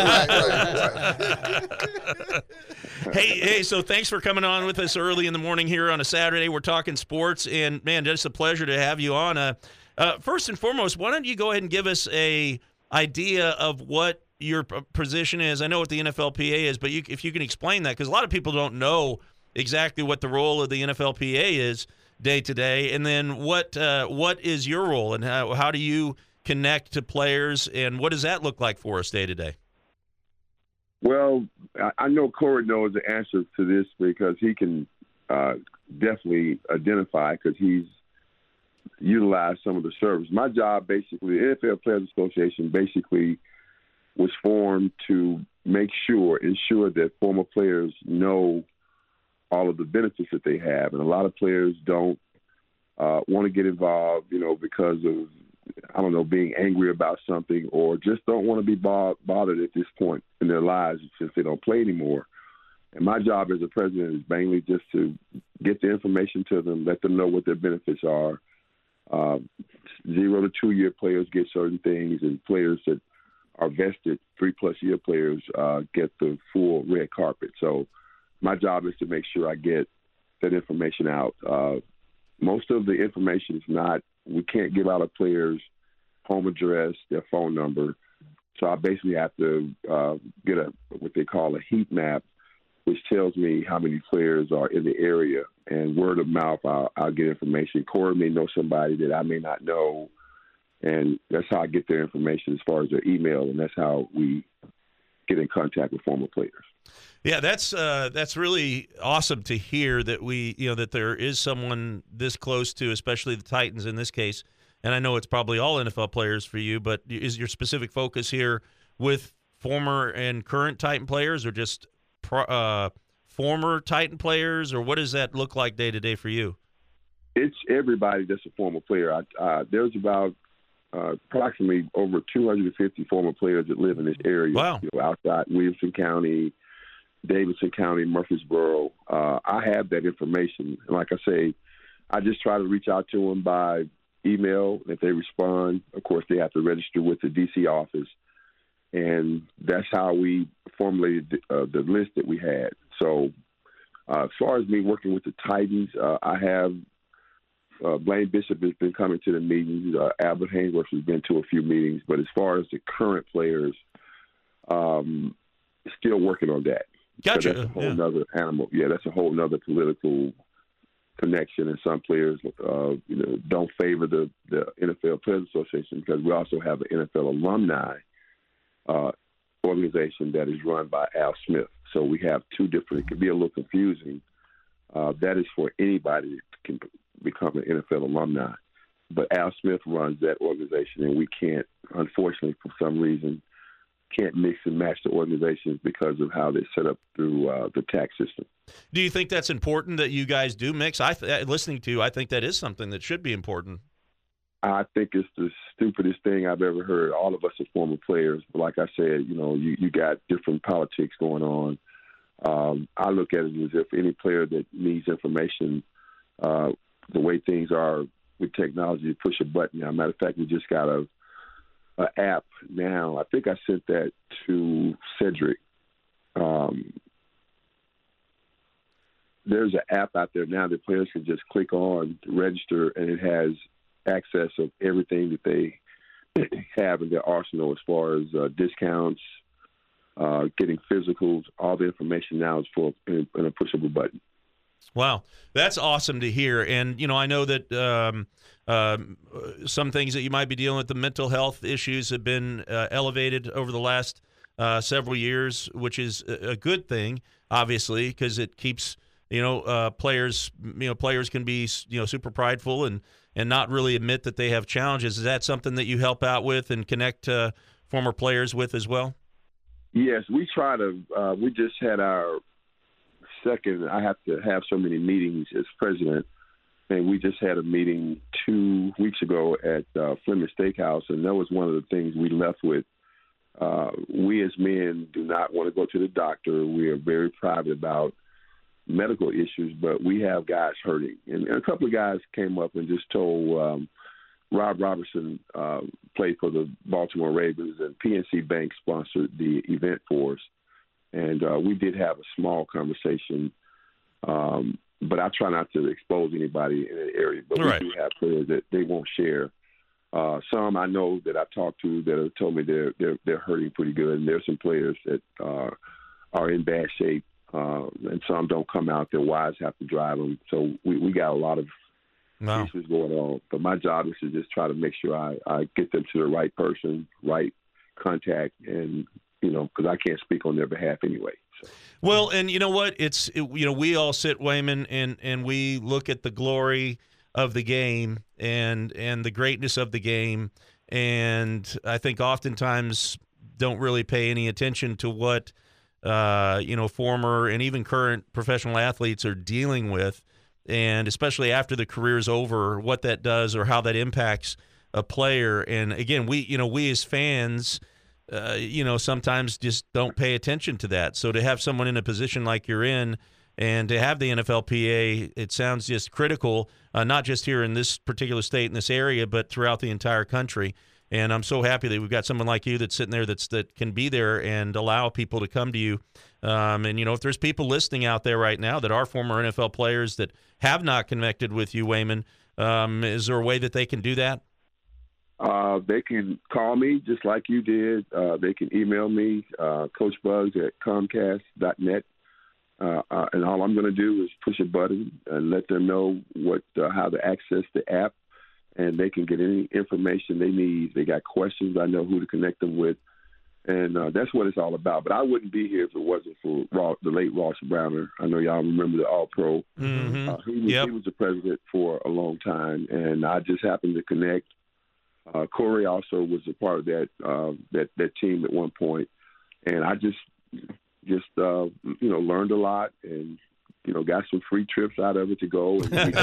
right, right, right. hey, hey, so thanks for coming on with us early in the morning here on a Saturday. We're talking sports, and, man, just a pleasure to have you on. Uh, uh, first and foremost, why don't you go ahead and give us a idea of what your p- position is? I know what the N F L P A is, but you, if you can explain that, because a lot of people don't know exactly what the role of the N F L P A is day to day, and then what uh, what is your role, and how, how do you connect to players, and what does that look like for us day to day? well, I, I know Corey knows the answer to this because he can uh, definitely identify because he's utilized some of the service. My job, basically, the N F L Players Association, basically was formed to make sure, ensure that former players know all of the benefits that they have. And a lot of players don't uh, want to get involved, you know, because of, I don't know, being angry about something or just don't want to be bo- bothered at this point in their lives since they don't play anymore. And my job as a president is mainly just to get the information to them, let them know what their benefits are. Uh, zero to two-year players get certain things, and players that are vested, three-plus year players, uh, get the full red carpet. So my job is to make sure I get that information out. Uh, most of the information is not, we can't give out a player's home address, their phone number. So I basically have to uh, get a what they call a heat map, which tells me how many players are in the area and word of mouth, I'll, I'll get information. Corey may know somebody that I may not know, and that's how I get their information as far as their email, and that's how we get in contact with former players. Yeah, that's uh, that's really awesome to hear that we, you know, that there is someone this close to, especially the Titans in this case. And I know it's probably all N F L players for you, but is your specific focus here with former and current Titan players, or just pro, uh, former Titan players, or what does that look like day to day for you? It's everybody that's a former player. I, uh, there's about uh, approximately over two hundred fifty former players that live in this area. Wow. You know, outside Williamson County, Davidson County, Murfreesboro. Uh, I have that information. And like I say, I just try to reach out to them by email. If they respond, of course, they have to register with the D C office. And that's how we formulated the, uh, the list that we had. So uh, as far as me working with the Titans, uh, I have uh, Blaine Bishop has been coming to the meetings. Uh, Albert Haynesworth has been to a few meetings. But as far as the current players, um, still working on that. Gotcha. So that's a whole yeah. nother animal. Yeah, that's a whole nother political connection. And some players, uh, you know, don't favor the, the N F L Players Association, because we also have an N F L alumni uh, organization that is run by Al Smith. So we have two different. It can be a little confusing. Uh, that is for anybody that can become an N F L alumni. But Al Smith runs that organization, and we can't, unfortunately, for some reason, can't mix and match the organizations because of how they're set up through uh, the tax system. Do you think that's important that you guys do mix? I th- listening to you, I think that is something that should be important. I think it's the stupidest thing I've ever heard. All of us are former players, but like I said, you know, you, you got different politics going on. Um, I look at it as if any player that needs information, uh, the way things are with technology, you push a button. Now, matter of fact, we just got a an app now. I think I sent that to Cedric. Um, there's an app out there now that players can just click on, register, and it has access of everything that they have in their arsenal as far as uh, discounts, uh, getting physicals. All the information now is for in, in a push of a button. Wow, that's awesome to hear. And, you know, I know that um, um, some things that you might be dealing with, the mental health issues have been uh, elevated over the last uh, several years, which is a good thing, obviously, because it keeps, you know, uh, players, you know, players can be, you know, super prideful and, and not really admit that they have challenges. Is that something that you help out with and connect uh, former players with as well? Yes, we try to, uh, we just had our second, I have to have so many meetings as president, and we just had a meeting two weeks ago at uh, Fleming Steakhouse, and that was one of the things we left with. Uh, we as men do not want to go to the doctor. We are very private about medical issues, but we have guys hurting. And, and a couple of guys came up and just told um, Rob Robertson uh, played for the Baltimore Ravens, and P N C Bank sponsored the event for us. And uh, we did have a small conversation, um, but I try not to expose anybody in that area. But right. we do have players that they won't share. Uh, some I know that I've talked to that have told me they're they're, they're hurting pretty good, and there's some players that uh, are in bad shape, uh, and some don't come out. Their wives have to drive them. So we, we got a lot of wow. issues going on. But my job is to just try to make sure I, I get them to the right person, right contact, and you know, because I can't speak on their behalf anyway. So. Well, and you know what? It's it, you know, we all sit, Wayman, and and we look at the glory of the game and and the greatness of the game, and I think oftentimes don't really pay any attention to what uh, you know, former and even current professional athletes are dealing with, and especially after the career's over, what that does or how that impacts a player. And again, we you know we as fans. Uh, you know, sometimes just don't pay attention to that. So to have someone in a position like you're in and to have the N F L P A, it sounds just critical, uh, not just here in this particular state, in this area, but throughout the entire country. And I'm so happy that we've got someone like you that's sitting there that's that can be there and allow people to come to you. Um, and, you know, if there's people listening out there right now that are former N F L players that have not connected with you, Wayman, um, is there a way that they can do that? Uh, they can call me just like you did. Uh, they can email me, uh, Coach Bugs at Comcast dot net. Uh, uh, and all I'm going to do is push a button and let them know what uh, how to access the app, and they can get any information they need. If they got questions, I know who to connect them with, and uh, that's what it's all about. But I wouldn't be here if it wasn't for Ross, the late Ross Browner. I know y'all remember the All-Pro. Mm-hmm. Uh, he, was, Yep. he was the president for a long time, and I just happened to connect. Uh, Corey also was a part of that uh, that that team at one point, and I just just uh, you know learned a lot, and you know got some free trips out of it to go. And we,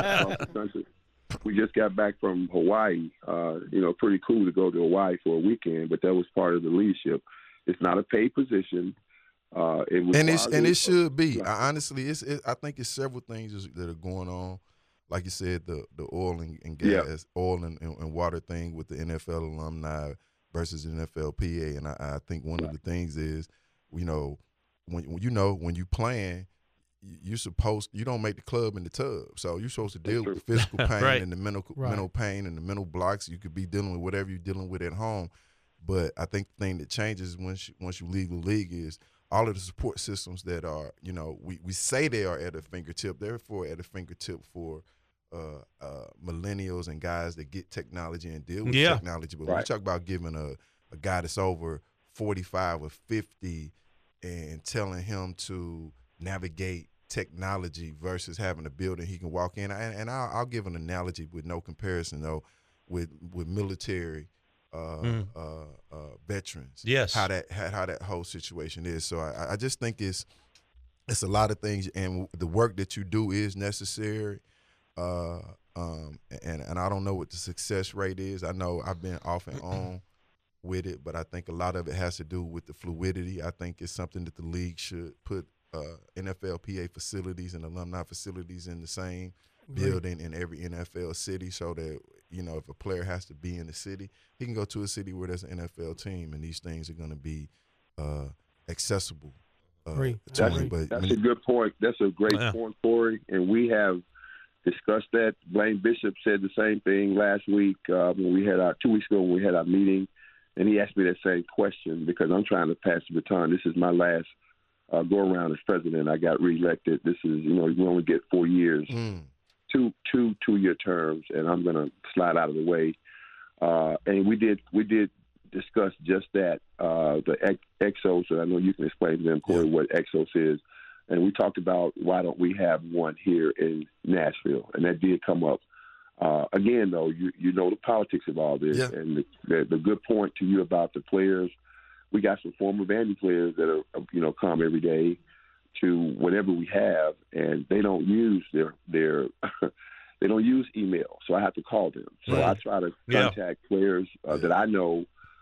got, we just got back from Hawaii. Uh, you know, pretty cool to go to Hawaii for a weekend, but that was part of the leadership. It's not a paid position. Uh, it was and it's and it should be. I, honestly, it's it, I think it's several things that are going on. Like you said, the the oil and, and gas, Yeah. oil and, and, and water thing with the N F L alumni versus the N F L P A, and I, I think one of the things is, you know, when, when you know when you playing, you- you're supposed you don't make the club in the tub, so you're supposed to deal with the physical pain Right. and the mental Right. mental pain and the mental blocks. You could be dealing with whatever you're dealing with at home, but I think the thing that changes once you, once you leave the league is all of the support systems that are, you know, we, we say they are at a fingertip, therefore at a fingertip for uh, uh, millennials and guys that get technology and deal with Yeah. technology. But when you Right. talk about giving a, a guy that's over forty-five or fifty and telling him to navigate technology versus having a building he can walk in, and, and I'll, I'll give an analogy with no comparison, though, with, with military uh, Mm. uh, uh, veterans. Yes. How that how, how that whole situation is. So I, I just think it's it's a lot of things, and the work that you do is necessary. Uh, um, and and I don't know what the success rate is. I know I've been off and on with it, but I think a lot of it has to do with the fluidity. I think it's something that the league should put uh, N F L P A facilities and alumni facilities in the same building in every N F L city, so that, you know, if a player has to be in the city, he can go to a city where there's an N F L team, and these things are going to be uh, accessible. Uh, Agree. to That's, him. But that's when a it- good point. That's a great Yeah. point, Corey. And we have discussed that. Blaine Bishop said the same thing last week uh, when we had our two weeks ago when we had our meeting, and he asked me that same question because I'm trying to pass the baton. This is my last uh, go around as president. I got reelected. This is, you know, you only get four years, Mm. two two two year terms, and I'm going to slide out of the way. Uh, and we did we did discuss just that, uh, the X- Exos, and I know you can explain to them, Corey, Yeah. what Exos is. And we talked about why don't we have one here in Nashville, and that did come up. Uh, again, though, you you know the politics of all this, Yeah. and the, the, the good point to you about the players. We got some former Vandy players that are, you know, come every day to whatever we have, and they don't use their their they don't use email, so I have to call them. So Right. I try to Yeah. contact players uh, that I know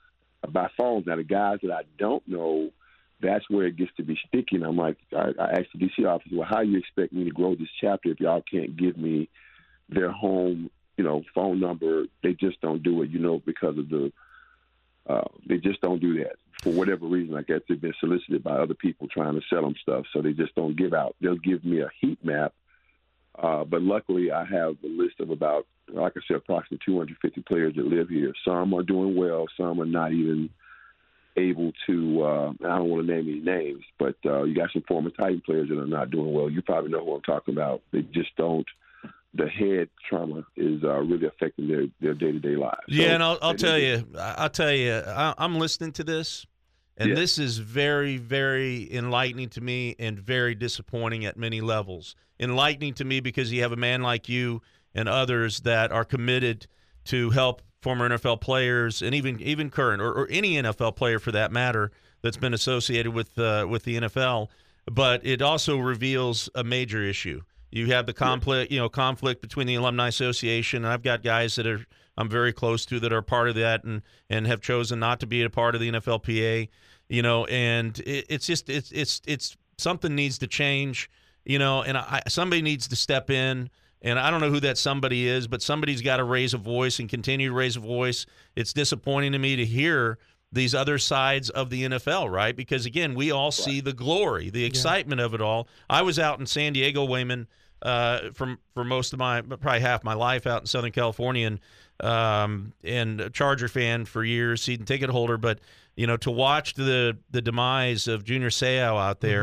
by phone. Now the guys that I don't know, that's where it gets to be sticky. And I'm like, I, I asked the D C office, well, how you expect me to grow this chapter if y'all can't give me their home, you know, phone number? They just don't do it, you know, because of the uh, they just don't do that for whatever reason. I guess they've been solicited by other people trying to sell them stuff, so they just don't give out. They'll give me a heat map, uh, but luckily I have a list of about, like I said, approximately two hundred fifty players that live here. Some are doing well, some are not even able to, uh, I don't want to name any names, but uh, you got some former Titan players that are not doing well. You probably know who I'm talking about. They just don't, the head trauma is uh, really affecting their, their day-to-day lives. Yeah, So and I'll, I'll they tell need you, I'll tell you, I, I'm listening to this, and Yeah. this is very, very enlightening to me and very disappointing at many levels. Enlightening to me because you have a man like you and others that are committed to help former N F L players and even even current or, or any N F L player for that matter that's been associated with uh, with the N F L. But it also reveals a major issue. You have the conflict, you know, conflict between the Alumni Association. And I've got guys that are I'm very close to that are part of that and and have chosen not to be a part of the N F L P A. You know, and it, it's just it's it's it's something needs to change. You know, and I, somebody needs to step in. And I don't know who that somebody is, but somebody's got to raise a voice and continue to raise a voice. It's disappointing to me to hear these other sides of the N F L, right? Because, again, we all see the glory, the excitement of it all. I was out in San Diego, Wayman, uh, from for most of my, probably half my life out in Southern California, and, um, and a Charger fan for years, season ticket holder. But, you know, to watch the, the demise of Junior Seau out there,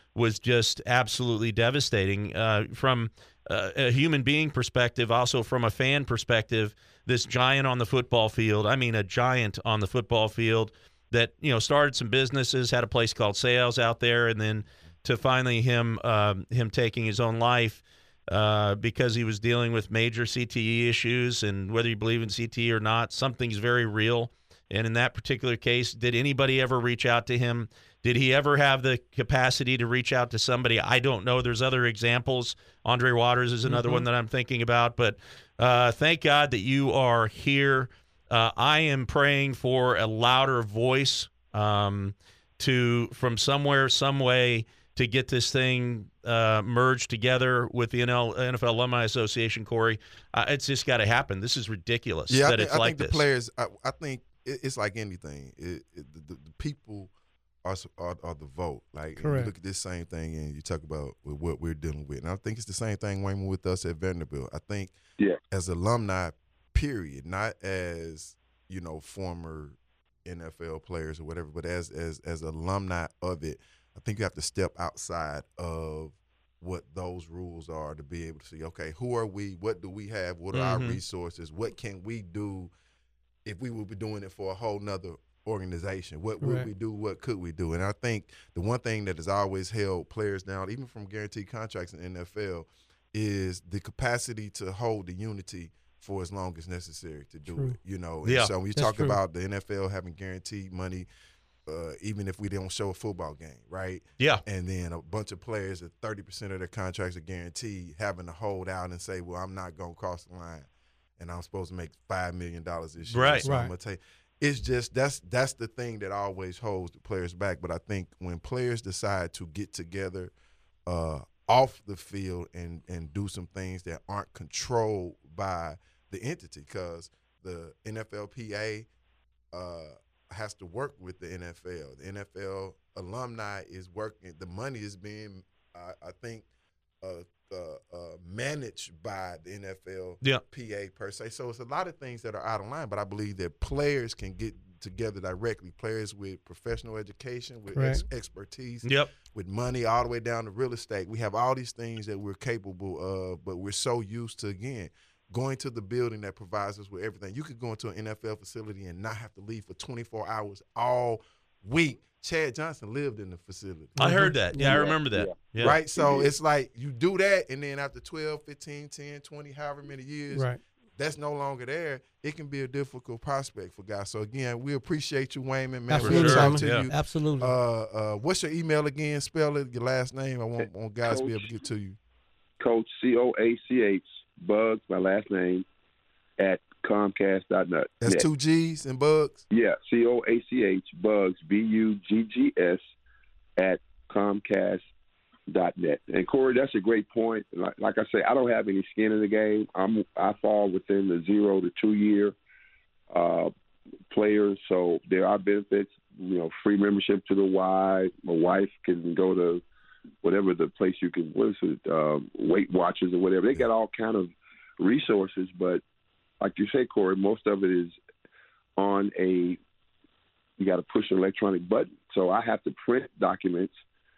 was just absolutely devastating uh, from uh, a human being perspective, also from a fan perspective. This giant on the football field, I mean a giant on the football field that, you know, started some businesses, had a place called Sales out there, and then to finally him um, him taking his own life uh, because he was dealing with major C T E issues. And whether you believe in C T E or not, something's very real. And in that particular case, did anybody ever reach out to him? Did he ever have the capacity to reach out to somebody? I don't know. There's other examples. Andre Waters is another mm-hmm. one that I'm thinking about. But uh, thank God that you are here. Uh, I am praying for a louder voice um, to from somewhere, some way, to get this thing uh, merged together with the N F L Alumni Association, Corey. Uh, it's just got to happen. This is ridiculous yeah, that I think, it's I like think this. The players, I, I think it, it's like anything. It, it, the, the people are, are, are the vote. Like, you look at this same thing and you talk about with what we're dealing with. And I think it's the same thing, Wayman, with us at Vanderbilt. I think yeah. as alumni, period, not as, you know, former N F L players or whatever, but as as as alumni of it, I think you have to step outside of what those rules are to be able to see, okay, who are we? What do we have? What are mm-hmm. our resources? What can we do if we would be doing it for a whole nother organization? What would right. we do? What could we do? And I think the one thing that has always held players down, even from guaranteed contracts in the N F L, is the capacity to hold the unity for as long as necessary to do true. it, you know. And yeah, so when you that's talk true. about the N F L having guaranteed money, uh, even if we don't show a football game, right? Yeah. And then a bunch of players that thirty percent of their contracts are guaranteed, having to hold out and say, well, I'm not going to cross the line, and I'm supposed to make five million dollars this year. Right. So right. I'm going to take it's just that's that's the thing that always holds the players back. But I think when players decide to get together uh, off the field and, and do some things that aren't controlled by the entity, because the N F L P A uh, has to work with the N F L. The N F L alumni is working. The money is being, uh, I think, uh, uh, uh, managed by the N F L yeah. P A per se. So it's a lot of things that are out of line, but I believe that players can get together directly, players with professional education, with ex- expertise, yep. with money, all the way down to real estate. We have all these things that we're capable of, but we're so used to, again, going to the building that provides us with everything. You could go into an N F L facility and not have to leave for twenty-four hours all week. Chad Johnson lived in the facility. I heard that. Yeah, yeah. I remember that. Yeah. Right? So Yeah. it's like you do that, and then after twelve, fifteen, ten, twenty, however many years, Right. that's no longer there. It can be a difficult prospect for guys. So, again, we appreciate you, Wayman. Man, Absolutely, we'll talk Simon. to Yeah. you. Absolutely. Uh, uh, what's your email again? Spell it, your last name. I want, want guys to be able to get to you. Coach, C O A C H, Bugs, my last name, at Comcast dot net. That's Net. two G's and Bugs? Yeah, C O A C H, Bugs, B U G G S, at Comcast dot net. And, Corey, that's a great point. Like, like I say, I don't have any skin in the game. I'm I fall within the zero to two-year uh, players, so there are benefits, you know, free membership to the Y. My wife can go to whatever the place you can, what is it, um, Weight Watchers or whatever. They got all kind of resources, but like you say, Corey, most of it is on a, you got to push an electronic button. So I have to print documents.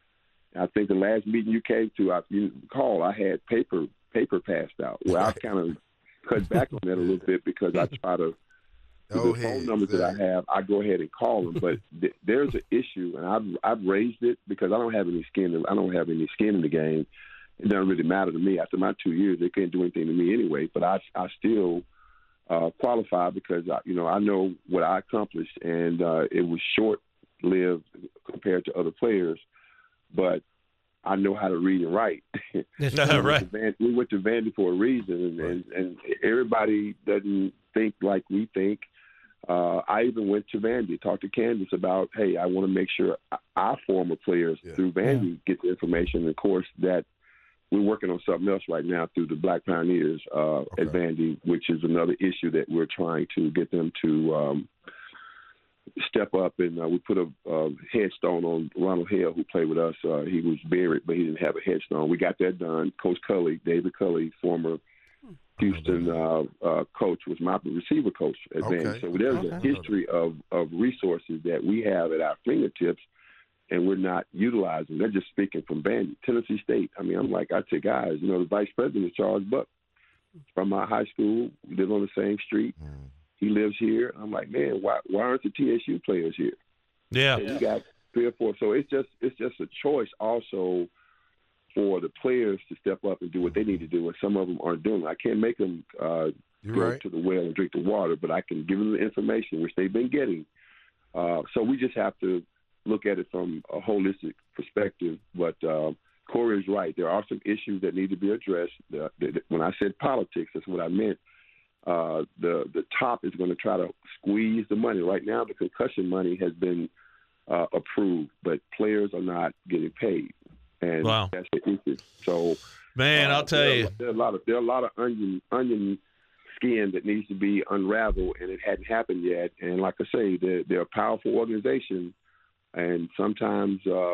I think the last meeting you came to, I, you recall, I had paper paper passed out. Well, I kind of cut back on that a little bit because I try to, Go the ahead, phone numbers that I exactly. have, I go ahead and call them. But th- there's an issue, and I've I've raised it because I don't have any skin. In, I don't have any skin in the game. It doesn't really matter to me. After my two years, they can't do anything to me anyway. But I I still uh, qualify because I, you know I know what I accomplished, and uh, it was short lived compared to other players. But I know how to read and write. That's No, true. right. We went to Van- we went to Vandy for a reason, and, and, and everybody doesn't think like we think. Uh, I even went to Vandy, talked to Candace about, hey, I want to make sure our former players Yeah. through Vandy get the information. And, of course, that we're working on something else right now through the Black Pioneers uh, Okay. at Vandy, which is another issue that we're trying to get them to um, step up. And uh, we put a, a headstone on Ronald Hale, who played with us. Uh, he was buried, but he didn't have a headstone. We got that done. Coach Cully, David Cully, former Houston uh, uh, coach, was my receiver coach at Okay. Vandy. So there's a Okay. history of, of resources that we have at our fingertips and we're not utilizing. They're just speaking from Vandy, Tennessee State. I mean, I'm like, I say, guys, you know, the vice president is Charles Buck from my high school. We live on the same street. Mm. He lives here. I'm like, man, why why aren't the T S U players here? Yeah. And you got three or four. So it's just it's just a choice also for the players to step up and do what they need to do, and some of them aren't doing it. I can't make them uh, You're go right. to the well and drink the water, but I can give them the information, which they've been getting. Uh, so we just have to look at it from a holistic perspective. But uh, Corey is right. There are some issues that need to be addressed. The, the, when I said politics, that's what I meant. Uh, the the top is going to try to squeeze the money. Right now, the concussion money has been uh, approved, but players are not getting paid, and Wow. that's the issue. So, Man, uh, I'll tell there are- you. there are a lot of there are a lot of onion onion skin that needs to be unraveled, and it hadn't happened yet. And like I say, they're, they're a powerful organization, and sometimes uh,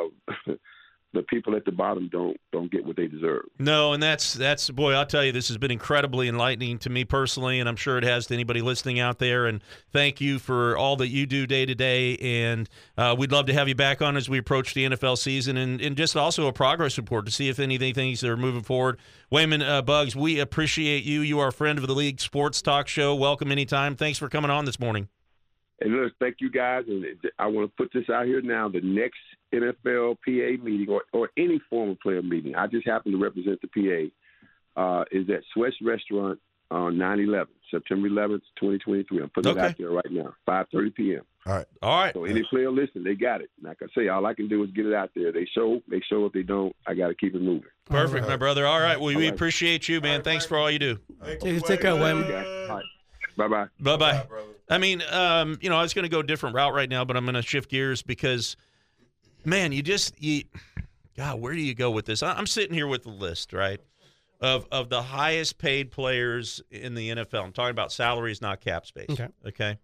the people at the bottom don't don't get what they deserve. No, and that's that's boy, I'll tell you, this has been incredibly enlightening to me personally, and I'm sure it has to anybody listening out there. And thank you for all that you do day to day. And uh, we'd love to have you back on as we approach the N F L season, and, and just also a progress report to see if anything things are moving forward. Wayman uh, Buggs, we appreciate you. You are a friend of the League Sports Talk Show. Welcome anytime. Thanks for coming on this morning. And look, thank you guys. And I want to put this out here now. The next N F L P A meeting or, or any former player meeting, I just happen to represent the P A, uh, is at Sweat's Restaurant on nine eleven, September eleventh, twenty twenty-three. I'm putting Okay. it out there right now, five thirty p.m. All right. All right. So any player listen, they got it. Like I say, all I can do is get it out there. They show, they show. If they don't, I got to keep it moving. Perfect, All my brother. All right. Well, we All right. appreciate you, man. Thanks for all you do. Take, take care, Wayman. Okay. All right. Bye-bye. Bye-bye. I mean, um, you know, I was going to go a different route right now, but I'm going to shift gears because, man, you just, you, God, where do you go with this? I- I'm sitting here with the list, right, of of the highest paid players in the N F L. I'm talking about salaries, not cap space. Okay. Okay.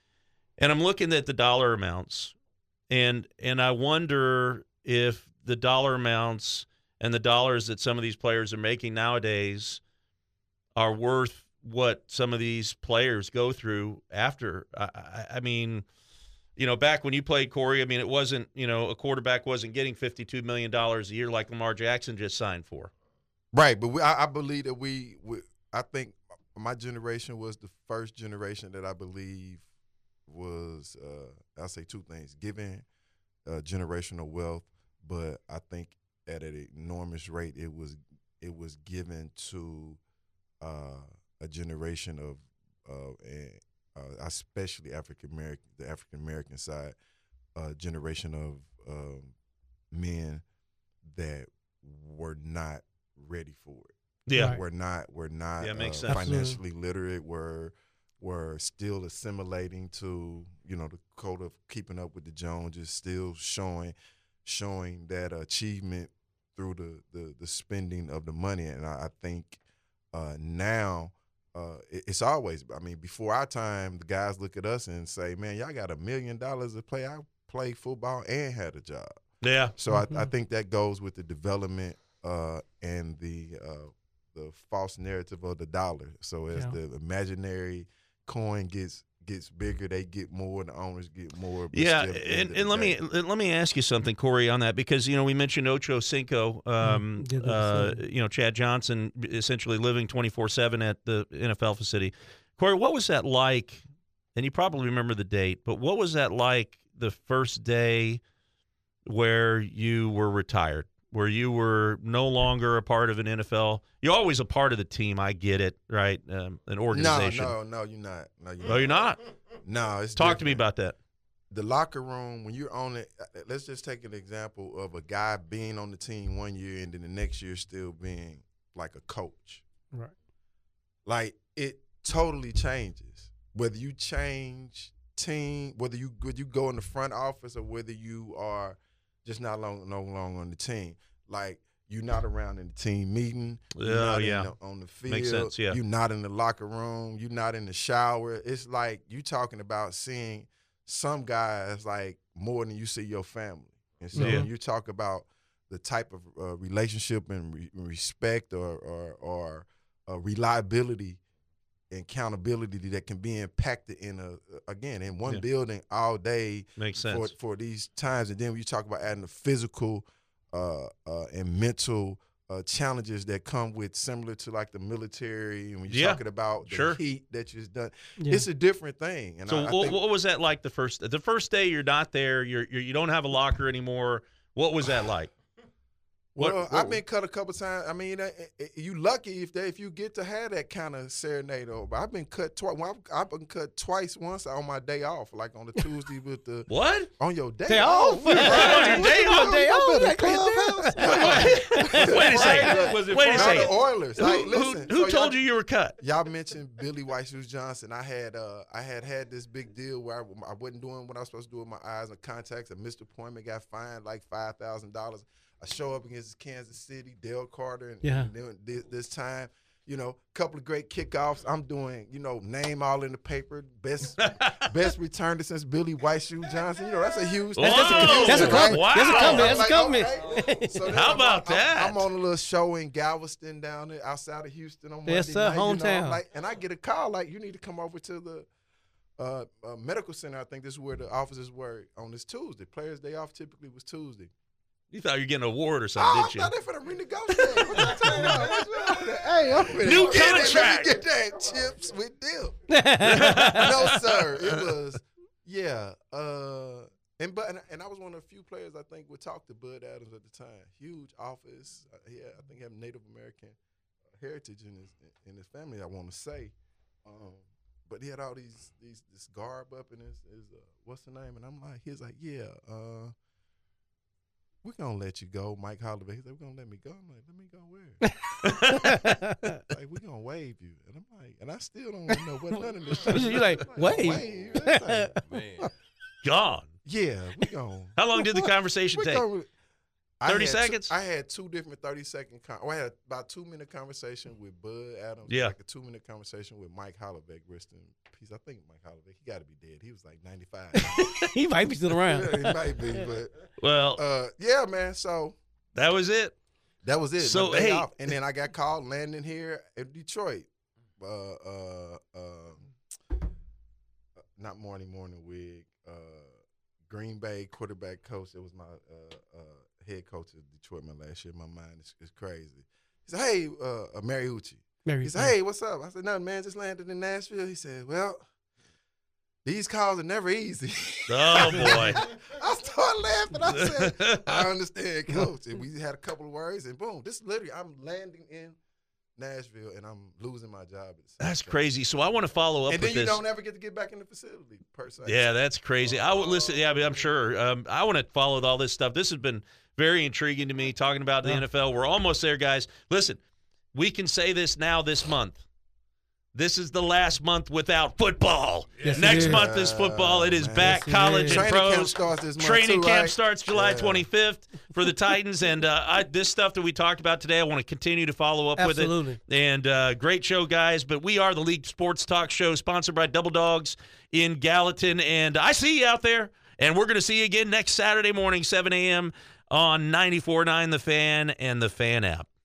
And I'm looking at the dollar amounts, and and I wonder if the dollar amounts and the dollars that some of these players are making nowadays are worth what some of these players go through after. I, I, I mean, you know, back when you played, Corey, I mean, it wasn't, you know, a quarterback wasn't getting fifty-two million dollars a year like Lamar Jackson just signed for. Right, but we, I, I believe that we, we, I think my generation was the first generation that I believe was, uh, I'll say two things, giving uh, generational wealth, but I think at an enormous rate it was it was given to uh, a generation of, uh, and, uh, especially African American, the African American side, a generation of um, men that were not ready for it. Yeah. Right. We're not we're not Yeah, makes uh, sense. financially literate. We're we're still assimilating to, you know, the code of keeping up with the Joneses, still showing showing that achievement through the, the, the spending of the money. And I, I think uh, now uh, it, it's always, I mean, before our time, the guys look at us and say, man, y'all got a million dollars to play. I played football and had a job. Yeah. So I, I think that goes with the development uh, and the uh, the false narrative of the dollar. So as Yeah. the imaginary coin gets gets bigger, they get more, the owners get more. But Yeah, still, at the end and, of and the let me day- let me ask you something, Corey, on that, because you know we mentioned Ocho Cinco, um, Mm, yeah, that's uh, it. you know Chad Johnson, essentially living twenty-four seven at the N F L facility. Corey, what was that like? And you probably remember the date, but what was that like the first day where you were retired, where you were no longer a part of an N F L? You're always a part of the team. I get it, right? Um, an no, organization. no, no, you're not. No, you're Oh, you're not. No, it's Talk to me different. about that. The locker room, when you're on it, uh, let's just take an example of a guy being on the team one year and then the next year still being like a coach. Right. Like it totally changes. Whether you change team, whether you whether you go in the front office or whether you are just not long no longer on the team. Like you're not around in the team meeting. You're Oh, not yeah. in the, on the field. Makes sense, yeah. You're not in the locker room. You're not in the shower. It's like you talking about seeing some guys like more than you see your family. And so Yeah. when you talk about the type of uh, relationship and re- respect or or, or uh, reliability and accountability that can be impacted in a again in one Yeah. building all day. Makes for sense. for these times. And then when you talk about adding the physical uh, uh, and mental uh, challenges that come with similar to like the military, and when you're Yeah, talking about the sure. heat that you've done, Yeah. it's a different thing. And So I, I what, think, what was that like the first the first day you're not there, you're, you're you don't have a locker anymore. What was that like? What- well, what- I've been cut a couple times. I mean, uh, uh, you lucky if they, if you get to have that kind of serenade over. I've been cut twice. Well, I've, I've been cut twice. Once on my day off, like on the Tuesday with the What? on your day, Day off. off? Right, on your day off? Day off, You better like, clubhouse. Wait a second. Was it Wait a Friday? Not second. the Oilers. Who, Like, who- listen, who so told y'all- you you were cut? Y'all mentioned Billy White Shoes Johnson. I had uh, I had had this big deal where I, I wasn't doing what I was supposed to do with my eyes and contacts. I missed appointment, got fined like five thousand dollars. I show up against Kansas City, Dale Carter, and, Yeah. and then this, this time, you know, couple of great kickoffs. I'm doing, you know, name all in the paper. Best best return since Billy White Shoe Johnson. You know, that's a huge. Whoa! That's a, that's a Wow. compliment. That's a compliment. That's a Like, compliment. okay. So then How I'm- about I'm- that? I'm on a little show in Galveston down there outside of Houston on Monday Yes, sir, night, you know, I'm hometown. like, and I get a call like, you need to come over to the uh, uh, medical center. I think this is where the officers were on this Tuesday. Players' day off typically was Tuesday. You thought you were getting an award or something, Oh, I didn't you? thought they finna renegotiate. What you talking about? What's wrong with that? Hey, I'm finna New get it. contract. Let me get that chips with dip. No, sir. It was, yeah. Uh, and but and, and I was one of the few players I think would talk to Bud Adams at the time. Huge office. Uh, yeah, I think he had Native American heritage in his in his family. I want to say, um, but he had all these these this garb up in his his uh, what's the name? And I'm like, he's like, yeah. Uh, we're gonna let you go, Mike Holloway. He said, we're gonna let me go. I'm like, let me go where? Like, we're gonna waive you. And I'm like, and I still don't know what none of this shit. You like, I'm waive? waive? It's like, Man. Gone. yeah, we gonna. How long did the conversation we take? gonna- I thirty had two- seconds? I had two different thirty second. Con- well, I had about two minute conversation with Bud Adams. Yeah. Like a two minute conversation with Mike Holloway. Rest in peace. I think Mike Holloway. He got to be dead. He was like ninety five. He might be still around. Yeah, he might be, but Well, uh, yeah, man. So that was it. that was it. So, My day hey- off. And then I got called landing here in Detroit. Uh, uh, um, not morning, morning wig. Uh, Green Bay quarterback coach. It was my uh, uh, head coach of Detroit my last year. My mind is, is crazy. He said, "Hey, uh, uh, Mariucci." Mary, He said, "Hey, what's up?" I said, "Nothing, man. Just landed in Nashville." He said, "Well, these calls are never easy." Oh boy. I started laughing. I said, "I understand, coach." And we had a couple of words, and boom, this literally, I'm landing in Nashville, and I'm losing my job. At the same That's time. crazy. So I want to follow up And with then you this. don't ever get to get back in the facility per se. Yeah, that's crazy. I would listen. Yeah, I mean, I'm sure. Um, I want to follow all this stuff. This has been very intriguing to me. Talking about the Yeah. N F L, we're almost there, guys. Listen, we can say this now. This month, this is the last month without football. Yes, it Next is. month is football. It is Man, back. yes, it College is. and Training camp pros. starts this month Training too, camp right? starts July Yeah. twenty-fifth for the Titans, and uh, I, this stuff that we talked about today, I want to continue to follow up with it. Absolutely. And uh, great show, guys. But we are the League Sports Talk Show, sponsored by Double Dogs in Gallatin. And I see you out there. And we're going to see you again next Saturday morning, seven a.m. on ninety-four point nine The Fan and the Fan app.